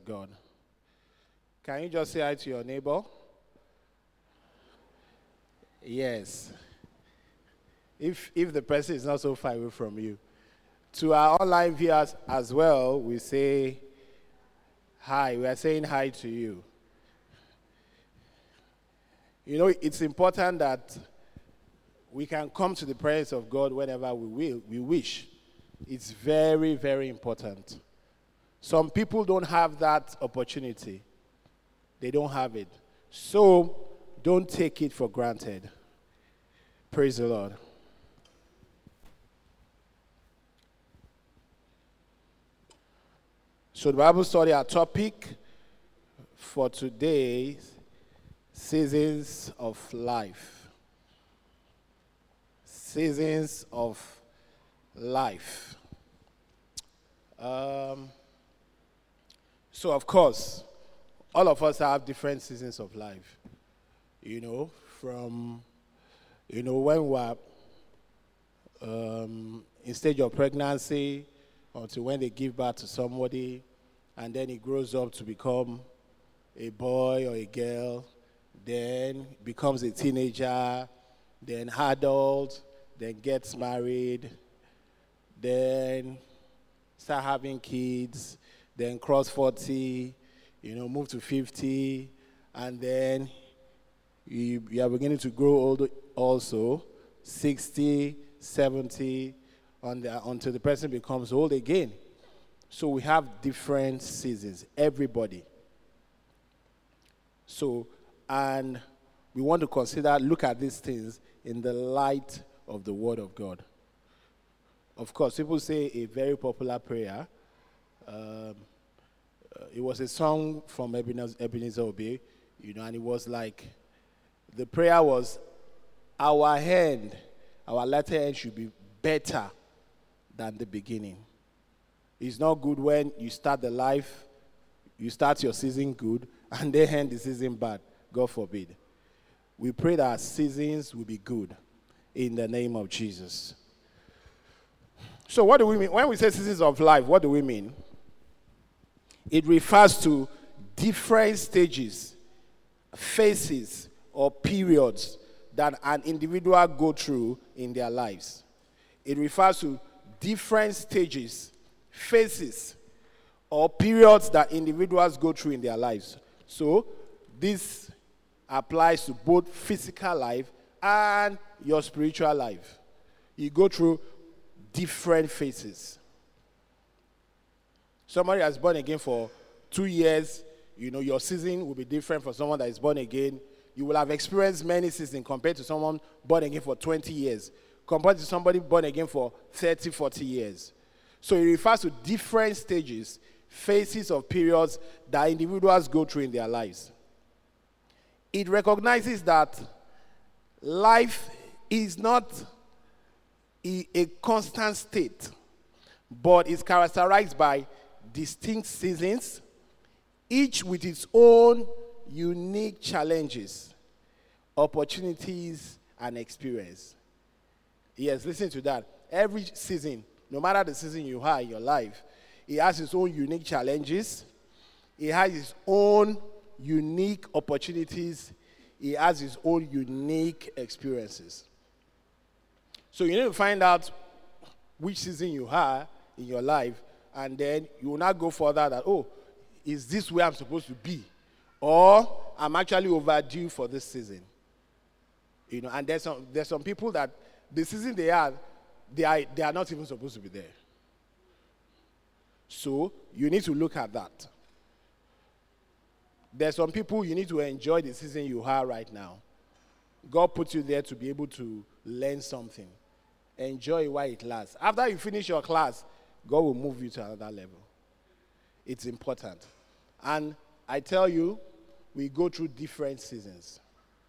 God. Can you just say hi to your neighbor? Yes. If the person is not so far away from you. To our online viewers as well, we say hi. We are saying hi to you. You know, it's important that we can come to the presence of God whenever we wish. It's very, very important. Some people don't have that opportunity. They don't have it. So, don't take it for granted. Praise the Lord. So the Bible study, our topic for today, seasons of life. Seasons of life. So of course, all of us have different seasons of life. You know, from, when we're in stage of pregnancy, until when they give birth to somebody, and then he grows up to become a boy or a girl, then becomes a teenager, then adult, then gets married, then start having kids, then cross 40, move to 50, and then you are beginning to grow old also, 60, 70, until the person becomes old again. So we have different seasons, everybody. So, and we want to look at these things in the light of the Word of God. Of course, people say a very popular prayer. It was a song from Ebenezer Obey, and it was like, the prayer was, our latter end should be better than the beginning. It's not good when you start you start your season good, and then end the season bad. God forbid. We pray that our seasons will be good in the name of Jesus. So what do we mean? When we say seasons of life, what do we mean? It refers to different stages, phases, or periods that an individual go through in their lives. It refers to different stages, phases, or periods that individuals go through in their lives. So this applies to both physical life and your spiritual life. You go through different phases. Somebody that's born again for 2 years, your season will be different from someone that is born again. You will have experienced many seasons compared to someone born again for 20 years, compared to somebody born again for 30, 40 years. So it refers to different stages, phases of periods that individuals go through in their lives. It recognizes that life is not a constant state, but is characterized by distinct seasons, each with its own unique challenges, opportunities, and experience. Yes, listen to that. Every season, no matter the season you have in your life, it has its own unique challenges. It has its own unique opportunities. It has its own unique experiences. So you need to find out which season you have in your life, and then you will not go further that, is this where I'm supposed to be? Or I'm actually overdue for this season. And there's some people that the season they are not even supposed to be there. So you need to look at that. There's some people you need to enjoy the season you have right now. God put you there to be able to learn something. Enjoy it while it lasts. After you finish your class, God will move you to another level. It's important. And I tell you, we go through different seasons.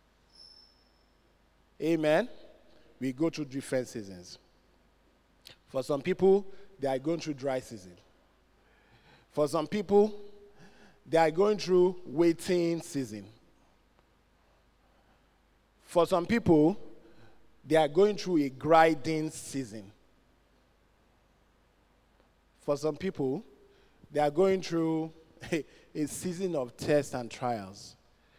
Amen? We go through different seasons. For some people, they are going through dry season. For some people, they are going through waiting season. For some people, they are going through a grinding season. For some people, they are going through a a season of tests and trials.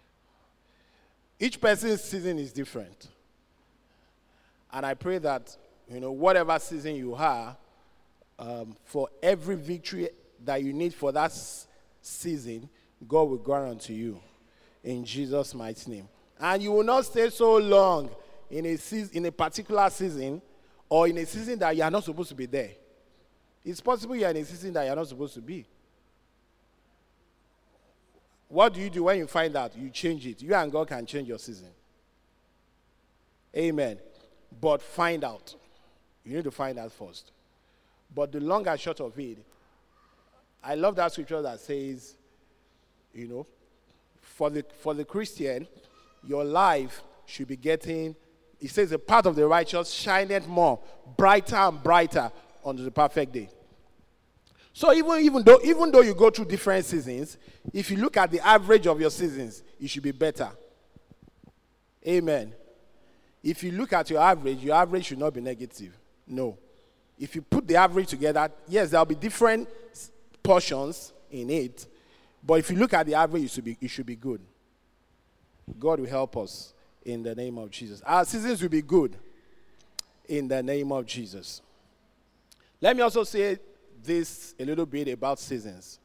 Each person's season is different. And I pray that, whatever season you are, for every victory that you need for that season, God will grant unto you in Jesus' mighty name. And you will not stay so long in a particular season or in a season that you are not supposed to be there. It's possible you are in a season that you are not supposed to be. What do you do when you find out? You change it. You and God can change your season. Amen. But find out. You need to find out first. But the long and short of it, I love that scripture that says, for the Christian, your life should be getting, it says, the path of the righteous shineth more, brighter and brighter unto the perfect day. So even though you go through different seasons, if you look at the average of your seasons, it should be better. Amen. If you look at your average should not be negative. No. If you put the average together, yes, there will be different portions in it, but if you look at the average, it should be good. God will help us in the name of Jesus. Our seasons will be good in the name of Jesus. Let me also say this a little bit about seasons.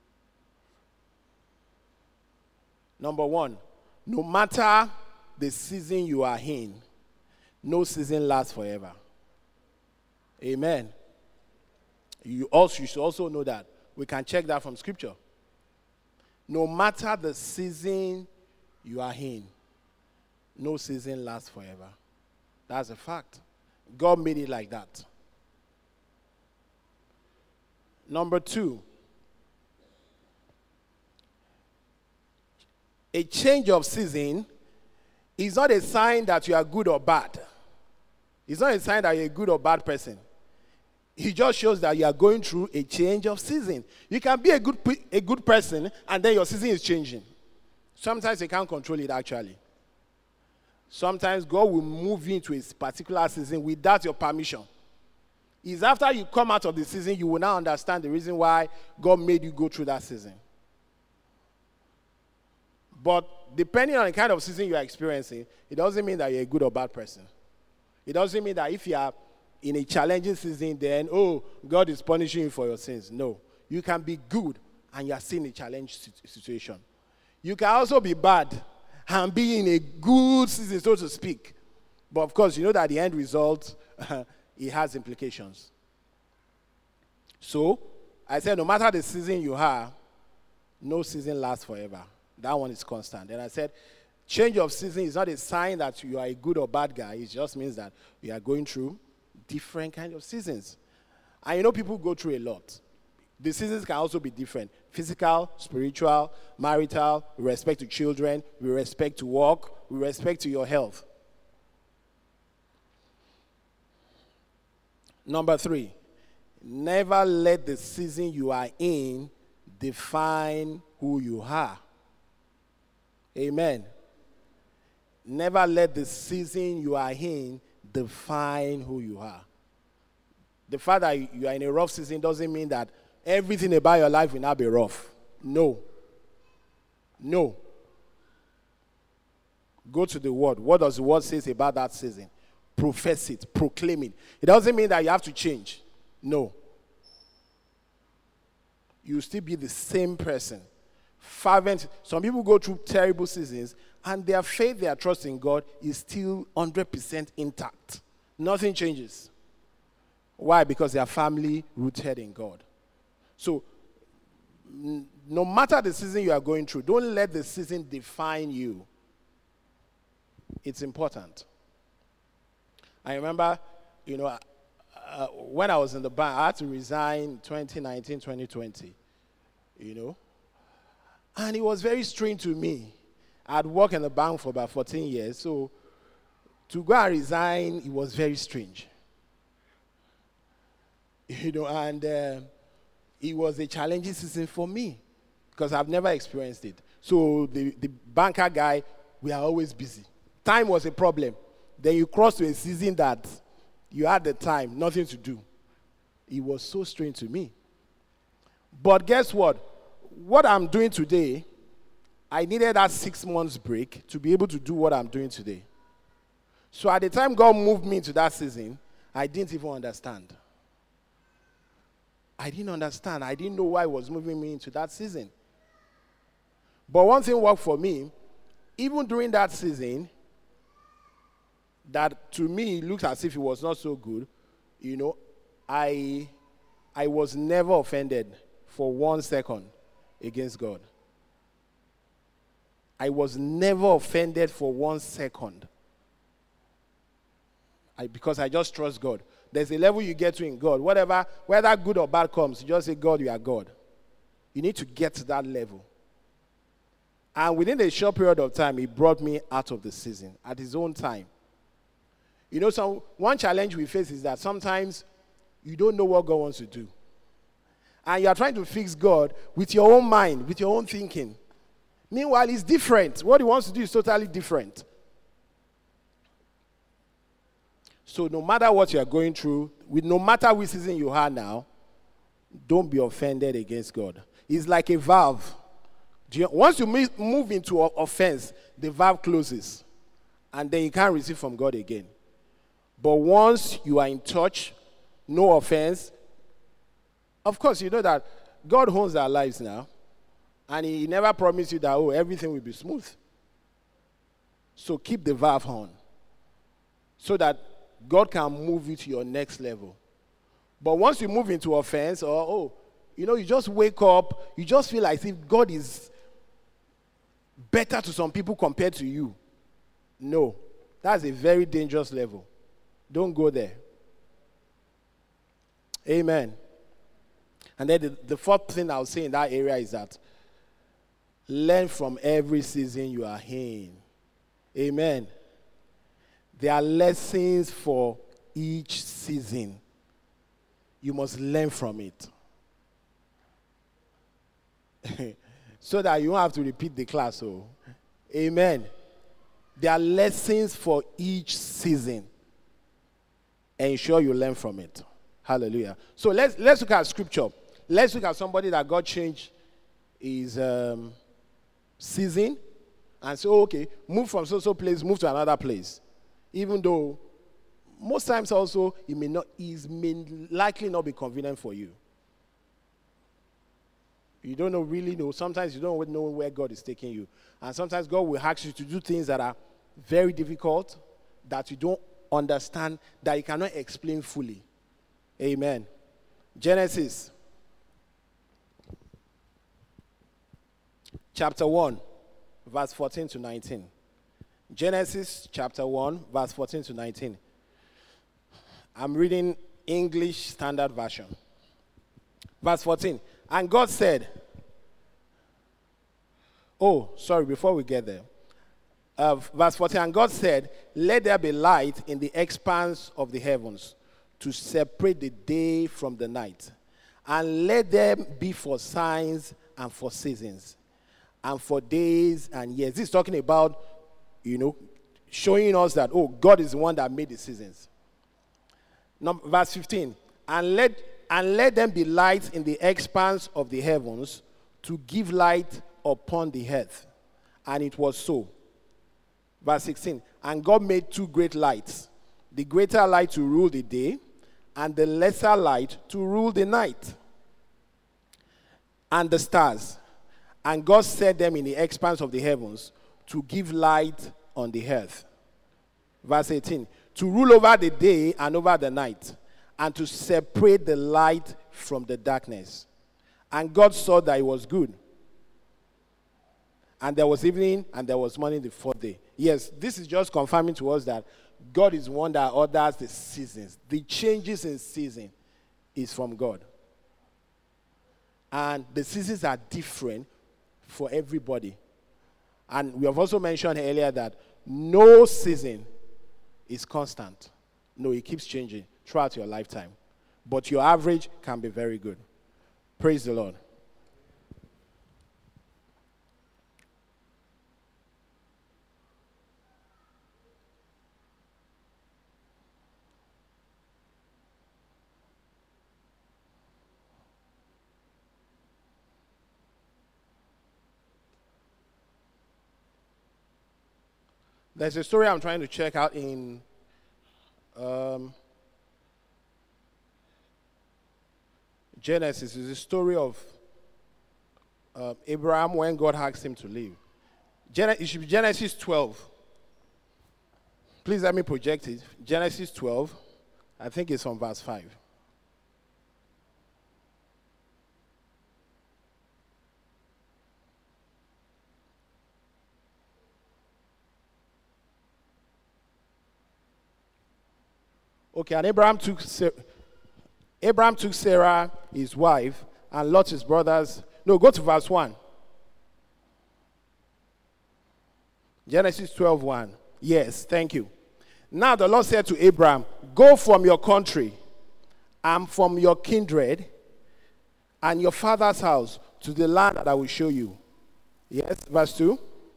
Number one, no matter the season you are in, no season lasts forever. Amen. You should also know that. We can check that from Scripture. No matter the season you are in, no season lasts forever. That's a fact. God made it like that. Number two, a change of season is not a sign that you are good or bad. It's not a sign that you're a good or bad person. It just shows that you are going through a change of season. You can be a good person and then your season is changing. Sometimes you can't control it actually. Sometimes God will move you into a particular season without your permission. It's after you come out of the season, you will now understand the reason why God made you go through that season. But depending on the kind of season you are experiencing, it doesn't mean that you're a good or bad person. It doesn't mean that if you are in a challenging season, then, God is punishing you for your sins. No. You can be good and you are still in a challenging situation. You can also be bad and be in a good season, so to speak. But of course, you know that the end result, it has implications. So, I said no matter the season you are, no season lasts forever. That one is constant. And I said, change of season is not a sign that you are a good or bad guy. It just means that we are going through different kinds of seasons. And people go through a lot. The seasons can also be different. Physical, spiritual, marital, with respect to children, with respect to work, with respect to your health. Number 3, never let the season you are in define who you are. Amen. Never let the season you are in define who you are. The fact that you are in a rough season doesn't mean that everything about your life will not be rough. No. No. Go to the Word. What does the Word say about that season? Profess it. Proclaim it. It doesn't mean that you have to change. No. You still be the same person. Fervent. Some people go through terrible seasons and their faith, their trust in God is still 100% intact. Nothing changes. Why? Because they are family rooted in God. So, no matter the season you are going through, don't let the season define you. It's important. I remember, when I was in the bank, I had to resign 2019, 2020, And it was very strange to me. I'd worked in the bank for about 14 years, so to go and resign, it was very strange. And it was a challenging season for me because I've never experienced it. So the banker guy, we are always busy. Time was a problem. Then you cross to a season that you had the time, nothing to do. It was so strange to me. But guess what? what I'm doing today, I needed that 6 months break to be able to do what I'm doing today. So at the time God moved me into that season, I didn't even understand. I didn't understand. I didn't know why He was moving me into that season. But one thing worked for me, even during that season, that to me looked as if it was not so good, I was never offended for 1 second against God. I was never offended for 1 second. Because I just trust God. There's a level you get to in God. Whether good or bad comes, you just say, God, you are God. You need to get to that level. And within a short period of time, He brought me out of the season at His own time. One challenge we face is that sometimes you don't know what God wants to do. And you are trying to fix God with your own mind, with your own thinking. Meanwhile, it's different. What He wants to do is totally different. So no matter what you are going through, no matter which season you are now, don't be offended against God. It's like a valve. Once you move into offense, the valve closes. And then you can't receive from God again. But once you are in touch, no offense, of course you know that God owns our lives now. And He never promised you that, everything will be smooth. So keep the valve on. So that God can move you to your next level. But once you move into offense, you just wake up, you just feel like if God is better to some people compared to you. No, that's a very dangerous level. Don't go there. Amen. And then the fourth thing I'll say in that area is that learn from every season you are in. Amen. There are lessons for each season. You must learn from it. So that you don't have to repeat the class. Amen. There are lessons for each season. Ensure you learn from it. Hallelujah. So let's look at scripture. Let's look at somebody that God changed his season and say, okay, move from so place, move to another place. Even though most times also it may likely not be convenient for you. You don't really know. Sometimes you don't know where God is taking you. And sometimes God will ask you to do things that are very difficult, that you don't understand, that you cannot explain fully. Amen. Genesis chapter 1, verse 14 to 19. Genesis chapter 1, verse 14 to 19. I'm reading English Standard Version. Verse 14. And God said, before we get there. Verse 14, and God said, let there be light in the expanse of the heavens to separate the day from the night. And let them be for signs and for seasons and for days and years. This is talking about, showing us that, God is the one that made the seasons. Verse 15, and let them be lights in the expanse of the heavens to give light upon the earth. And it was so. Verse 16, and God made two great lights, the greater light to rule the day, and the lesser light to rule the night. And the stars. And God set them in the expanse of the heavens to give light on the earth. Verse 18, to rule over the day and over the night, and to separate the light from the darkness. And God saw that it was good. And there was evening and there was morning the fourth day. Yes, this is just confirming to us that God is one that orders the seasons. The changes in season is from God. And the seasons are different for everybody. And we have also mentioned earlier that no season is constant. No, it keeps changing throughout your lifetime. But your average can be very good. Praise the Lord. There's a story I'm trying to check out in Genesis. It's a story of Abraham when God asked him to leave. It should be Genesis 12. Please let me project it. Genesis 12. I think it's from verse 5. Okay, and Abraham took Sarah, his wife, and Lot, his brothers. No, go to verse 1. Genesis 12:1. Yes, thank you. Now the Lord said to Abraham, go from your country and from your kindred and your father's house to the land that I will show you. Yes, verse 2.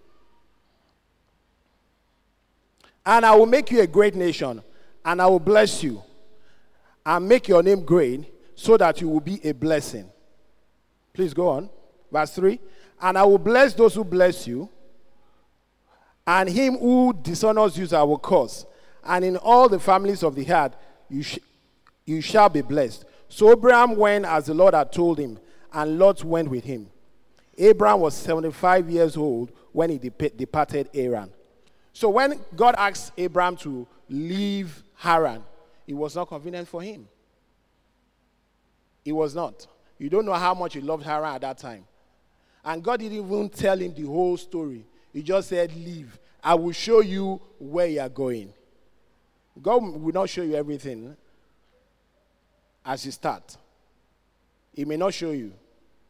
And I will make you a great nation, and I will bless you and make your name great so that you will be a blessing. Please go on. Verse 3. And I will bless those who bless you, and him who dishonors you I will curse. And in all the families of the earth you shall be blessed. So Abraham went as the Lord had told him, and Lot went with him. Abraham was 75 years old when he departed Haran. So when God asked Abraham to leave Haran, it was not convenient for him. It was not. You don't know how much he loved Haran at that time. And God didn't even tell him the whole story. He just said, leave. I will show you where you are going. God will not show you everything as you start. He may not show you.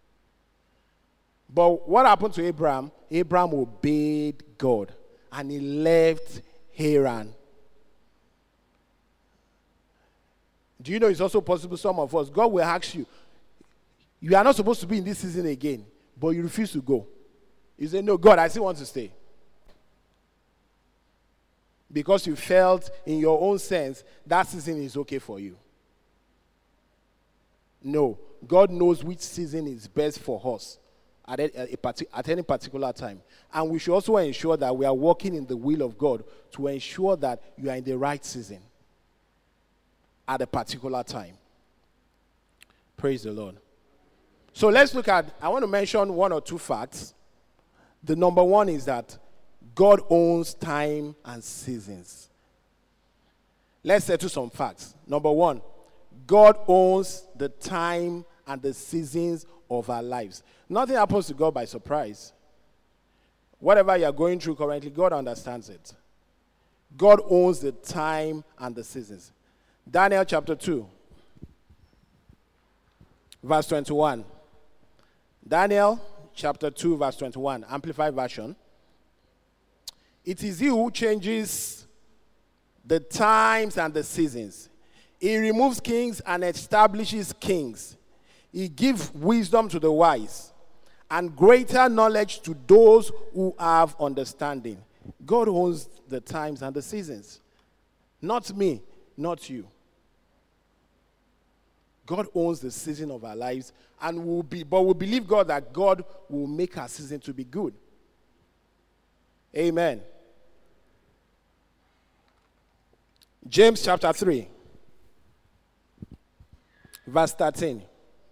But what happened to Abraham? Abraham obeyed God. And he left Haran. Do you know it's also possible, some of us, God will ask you, you are not supposed to be in this season again, but you refuse to go. You say, no, God, I still want to stay. Because you felt in your own sense that season is okay for you. No, God knows which season is best for us at any particular time. And we should also ensure that we are walking in the will of God to ensure that you are in the right season at a particular time. Praise the Lord. So let's look at, I want to mention one or two facts. The number one is that God owns time and seasons. Let's settle some facts. Number one, God owns the time and the seasons of our lives. Nothing happens to God by surprise. Whatever you are going through currently, God understands it. God owns the time and the seasons. Daniel chapter 2, verse 21. Daniel chapter 2, verse 21, Amplified Version. It is he who changes the times and the seasons. He removes kings and establishes kings. He gives wisdom to the wise and greater knowledge to those who have understanding. God owns the times and the seasons. Not me, not you. God owns the season of our lives, and we believe God that God will make our season to be good. Amen. James chapter 3, verse 13.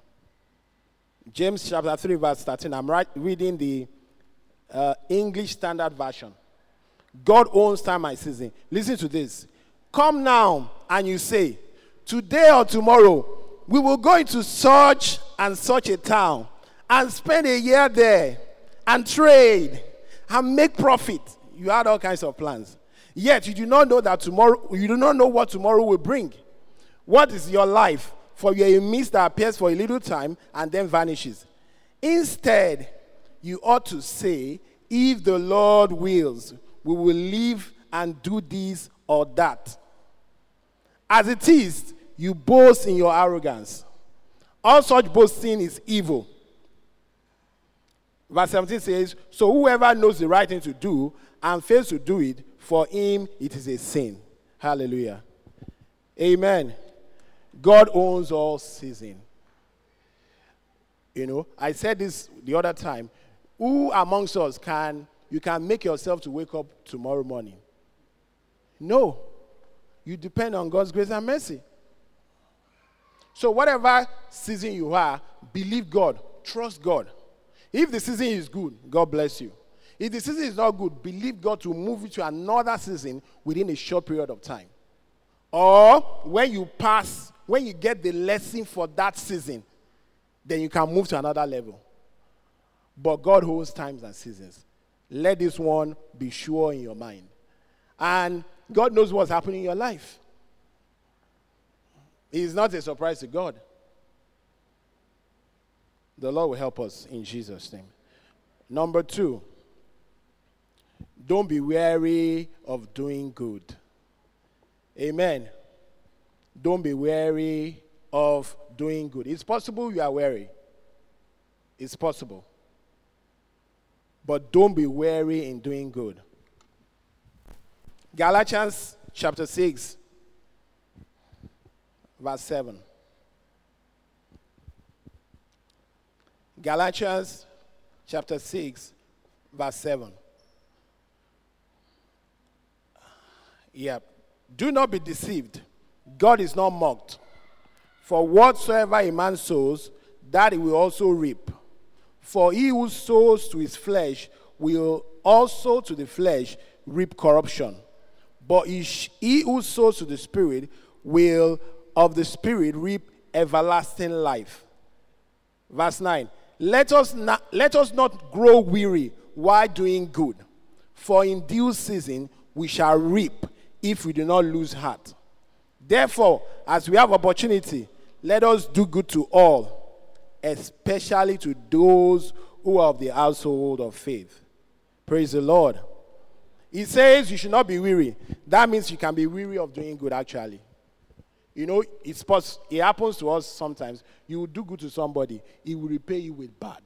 James chapter 3, verse 13. I'm reading the English Standard Version. God owns time and season. Listen to this. Come now, and you say, today or tomorrow, we will go into such and such a town and spend a year there and trade and make profit. You had all kinds of plans. Yet you do not know that tomorrow, you do not know what tomorrow will bring. What is your life? For you are a mist that appears for a little time and then vanishes. Instead, you ought to say, if the Lord wills, we will live and do this or that. As it is, you boast in your arrogance. All such boasting is evil. Verse 17 says, so whoever knows the right thing to do and fails to do it, for him it is a sin. Hallelujah. Amen. God owns all season. You know, I said this the other time. Who amongst us you can make yourself to wake up tomorrow morning? No. You depend on God's grace and mercy. So whatever season you are, believe God. Trust God. If the season is good, God bless you. If the season is not good, believe God to move you to another season within a short period of time. Or when you pass, when you get the lesson for that season, then you can move to another level. But God holds times and seasons. Let this one be sure in your mind. And God knows what's happening in your life. It is not a surprise to God. The Lord will help us in Jesus' name. Number 2, don't be weary of doing good. Amen. Don't be weary of doing good. It's possible you are weary. It's possible. But don't be weary in doing good. Galatians chapter 6, verse 7. Galatians chapter 6, verse 7. Yeah. Do not be deceived. God is not mocked. For whatsoever a man sows, that he will also reap. For he who sows to his flesh will also to the flesh reap corruption. But he who sows to the Spirit will of the Spirit reap everlasting life. Verse 9. Let us not grow weary while doing good, for in due season we shall reap if we do not lose heart. Therefore, as we have opportunity, let us do good to all, especially to those who are of the household of faith. Praise the Lord. He says you should not be weary. That means you can be weary of doing good, actually. You know, it happens to us sometimes. You will do good to somebody, he will repay you with bad.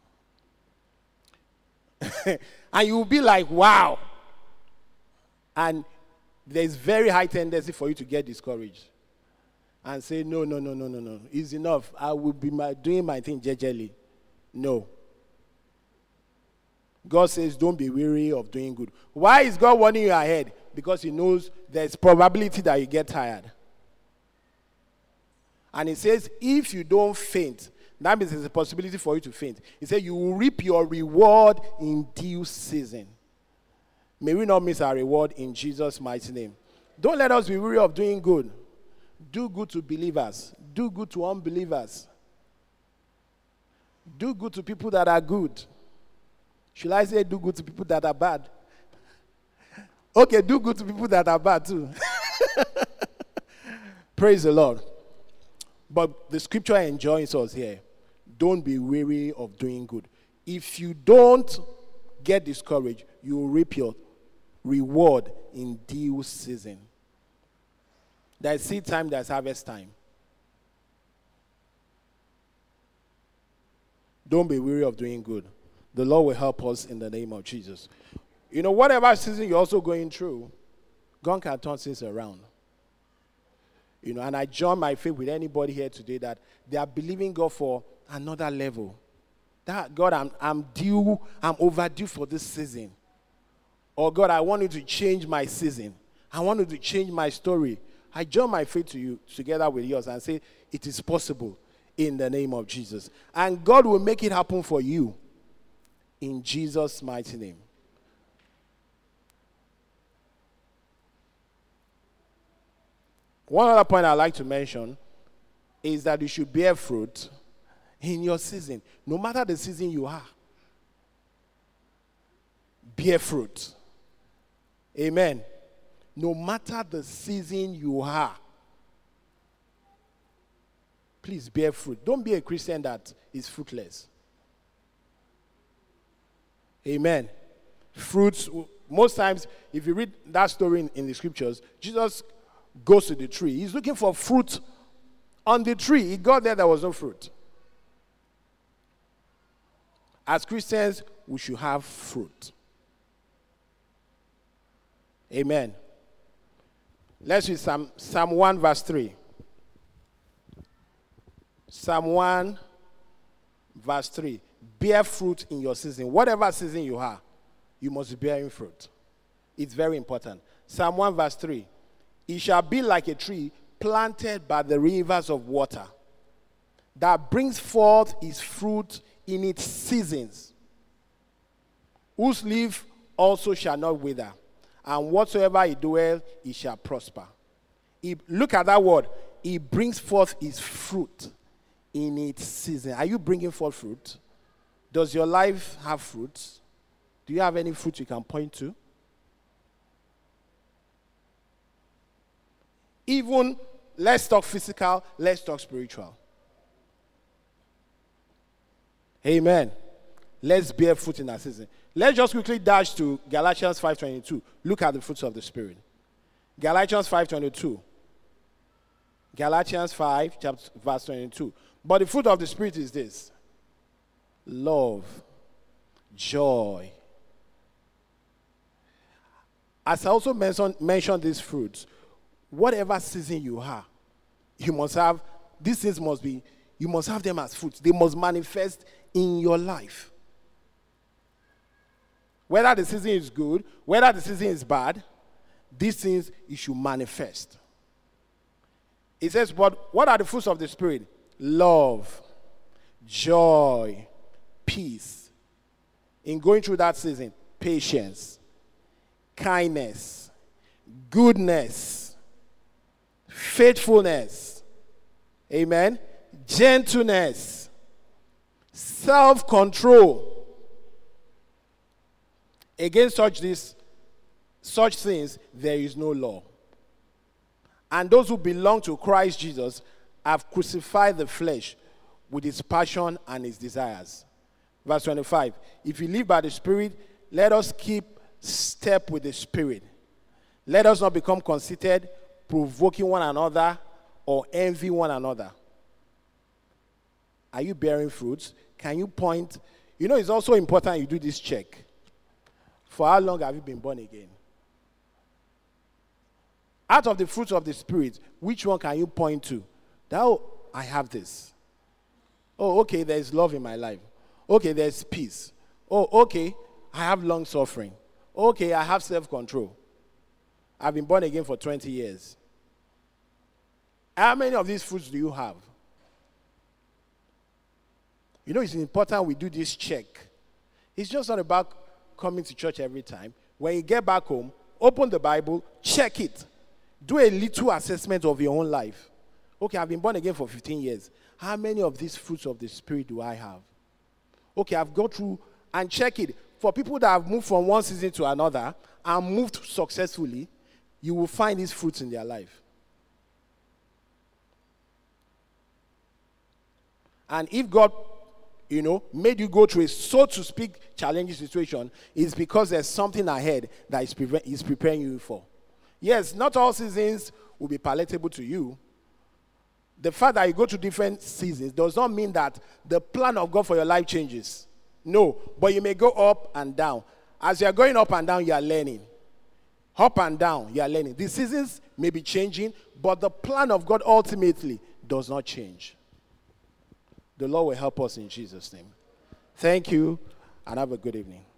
And you will be like, wow. And there's very high tendency for you to get discouraged and say, no. It's enough. I will be doing my thing jejely. No. God says, don't be weary of doing good. Why is God warning you ahead? Because he knows there's probability that you get tired. And he says, if you don't faint, that means there's a possibility for you to faint. He said, you will reap your reward in due season. May we not miss our reward in Jesus' mighty name. Don't let us be weary of doing good. Do good to believers. Do good to unbelievers. Do good to people that are good. Should I say do good to people that are bad? Okay, do good to people that are bad too. Praise the Lord. But the scripture enjoins us here. Don't be weary of doing good. If you don't get discouraged, you will reap your reward in due season. There's seed time, there's harvest time. Don't be weary of doing good. The Lord will help us in the name of Jesus. You know, whatever season you're also going through, God can turn things around. You know, and I join my faith with anybody here today that they are believing God for another level. That God, I'm overdue for this season. Or God, I want you to change my season. I want you to change my story. I join my faith to you together with yours and say it is possible in the name of Jesus. And God will make it happen for you in Jesus' mighty name. One other point I'd like to mention is that you should bear fruit in your season. No matter the season you are, bear fruit. Amen. No matter the season you are, please bear fruit. Don't be a Christian that is fruitless. Amen. Fruits, most times, if you read that story in the scriptures, Jesus goes to the tree. He's looking for fruit on the tree. He got there was no fruit. As Christians, we should have fruit. Amen. Let's read Psalm 1 verse 3. Psalm 1 verse 3. Bear fruit in your season. Whatever season you are, you must be bearing fruit. It's very important. Psalm 1 verse 3. He shall be like a tree planted by the rivers of water, that brings forth his fruit in its seasons, whose leaf also shall not wither, and whatsoever he doeth, he shall prosper. Look at that word. He brings forth his fruit in its season. Are you bringing forth fruit? Does your life have fruits? Do you have any fruit you can point to? Even, let's talk physical, let's talk spiritual. Amen. Let's bear fruit in our season. Let's just quickly dash to Galatians 5:22. Look at the fruits of the Spirit. Galatians 5:22. Galatians 5, verse 22. But the fruit of the Spirit is this: love, joy. As I also mentioned these fruits, whatever season you are, you must have, these things must be, you must have them as fruits. They must manifest in your life. Whether the season is good, whether the season is bad, these things you should manifest. It says, but what are the fruits of the Spirit? Love, joy, peace. In going through that season, patience, kindness, goodness, faithfulness, amen, gentleness, self-control. Against such things, there is no law. And those who belong to Christ Jesus have crucified the flesh with its passion and its desires. Verse 25. If you live by the Spirit, let us keep step with the Spirit. Let us not become conceited, provoking one another, or envy one another. Are you bearing fruits? Can you point? You know, it's also important you do this check. For how long have you been born again? Out of the fruits of the Spirit, which one can you point to? That, oh, I have this. Oh, okay, there's love in my life. Okay, there's peace. Oh, okay, I have long suffering. Okay, I have self-control. I've been born again for 20 years. How many of these fruits do you have? You know, it's important we do this check. It's just not about coming to church every time. When you get back home, open the Bible, check it. Do a little assessment of your own life. Okay, I've been born again for 15 years. How many of these fruits of the Spirit do I have? Okay, I've gone through and check it. For people that have moved from one season to another and moved successfully, you will find these fruits in their life. And if God, made you go through a, so to speak, challenging situation, it's because there's something ahead that is preparing you for. Yes, not all seasons will be palatable to you. The fact that you go to different seasons does not mean that the plan of God for your life changes. No, but you may go up and down. As you are going up and down, you are learning. Up and down, you are learning. The seasons may be changing, but the plan of God ultimately does not change. The Lord will help us in Jesus' name. Thank you, and have a good evening.